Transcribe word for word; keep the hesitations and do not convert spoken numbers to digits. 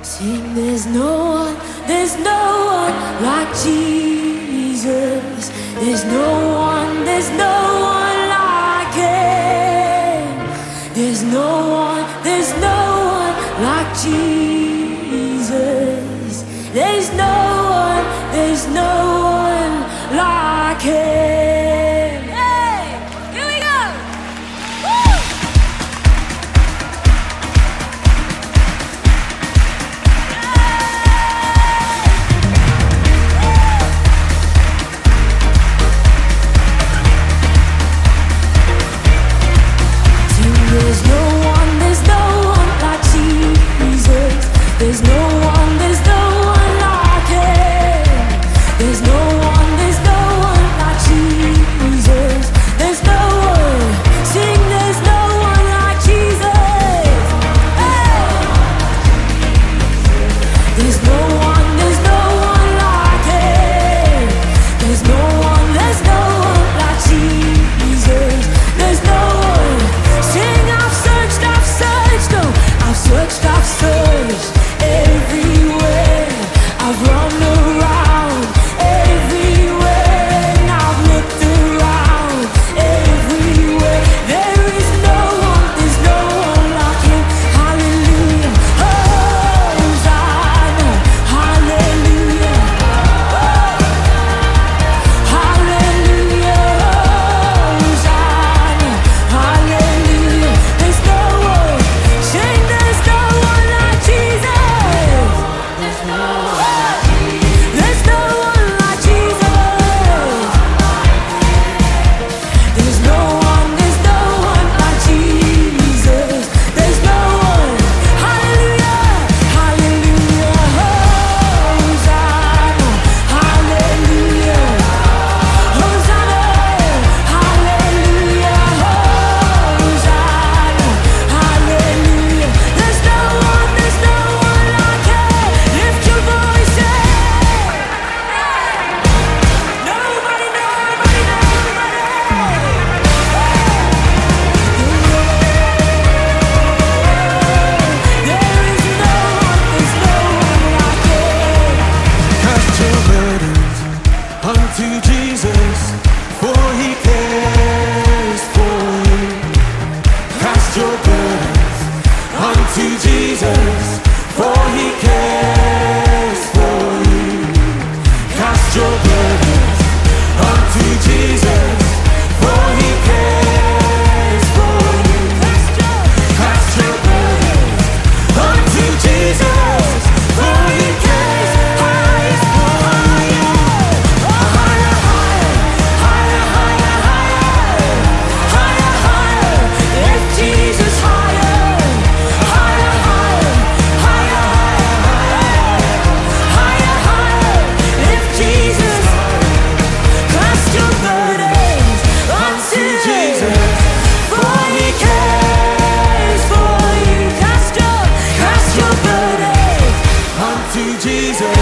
Sing, there's no one, there's no one like Jesus. There's no one, there's no one like Him. There's no one, there's no one like Jesus. There's no one, there's no one like Him. Hey, here we go. Woo! There's no one, there's no one like Jesus. There's no one, there's no one like Him. There's no one, there's no one like Jesus. There's no one, sing, there's no one like Jesus. Hey! There's no one, there's no one like Him. There's no one, there's no one like Jesus. There's no one, sing, I've searched, I've searched, oh, I've searched, I've searched everywhere. I've run around everywhere, and I've looked around everywhere. There is no one, there's no one like Him. Hallelujah, Hosanna, hallelujah, hallelujah, Hosanna, hallelujah. There's no one, sing, there's no one like Jesus. There's no one, there's no one like Jesus. There's no one, there's no one like Jesus. There's no one, hallelujah, hallelujah, Hosanna, hallelujah, Hosanna, hallelujah, Hosanna, hallelujah. There's no one, there's no one like Him. Lift your voices. Nobody, nobody, nobody. There is no one, there's no one like Him. Cast your burdens unto Jesus, for He cares for you. Cast your burdens unto Jesus, for He cares for you. Cast your burdens unto Jesus, for He cares for you. Cast your burdens unto Jesus, for He cares for you. Higher, higher, higher, higher, higher, higher. Lift Jesus higher, higher, higher, higher, higher, higher. Lift Jesus. Cast your burdens unto Jesus, for He cares for you. Cast your, cast your burdens Unto Jesus.